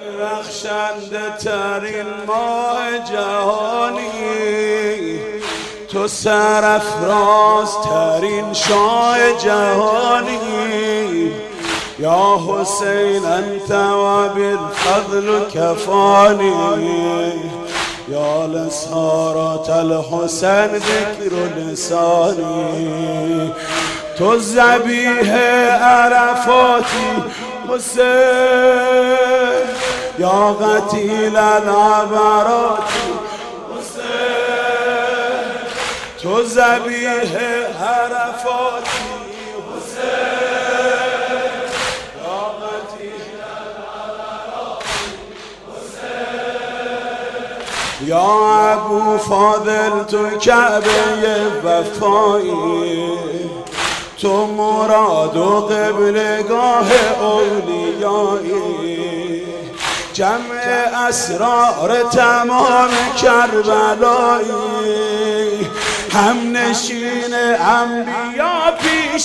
بخشنده ترین ماه جهانی، تو سرافراز ترین شاه جهانی. یا حسین انت و بالفضل کفانی، یا لسارات الحسین ذکر لسانی. تو ذبیح عرفاتی حسین، یا قتیل العبراتی حسین. تو ذبیح عرفاتی حسین، یا قتیل العبراتی حسین. یا ابو فاضل تو کعبه وفایی، تو مراد و قبلگاه اولیایی. جمع اسرار تمام کربلایی، هم نشین انبیا پیش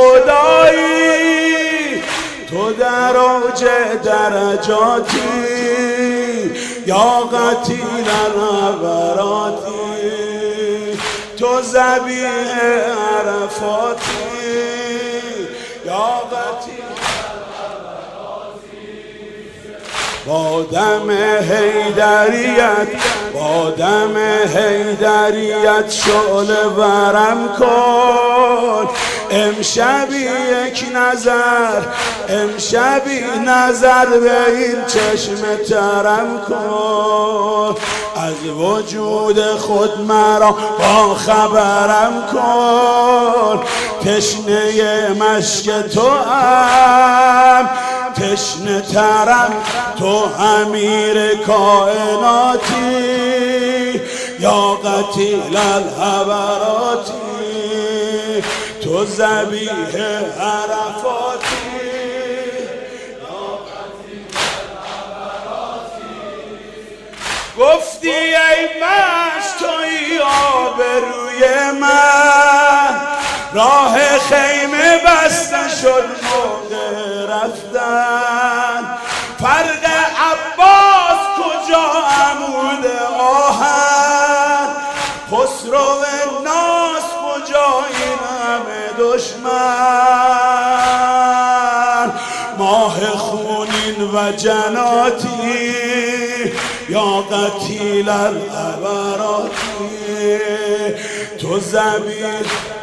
خدایی. تو در اوج درجاتی، یا قتیل العبراتی. تو ذبیح عرفاتی، یا قتیل با دم حیدریت، با دم حیدریت شعله ورم کن. امشبی یک نظر، امشبی نظر به این چشم ترم کن. از وجود خود مرا با خبرم کن. تشنه مشک تو هم، تشنه ترم، تو امیر کائناتی. یا قتیل العبراتی، تو ذبیح عرفاتی. یا قتیل العبراتی. گفتی ای مشت تویی آبروی من، راه خیمه بسته شد موقع رفتن. فرق عباس کجا عمود آهن، خسرو ناس کجا این همه دشمن. ماه خونین و جناتی، یا قتیل العبراتی. تو ذبیح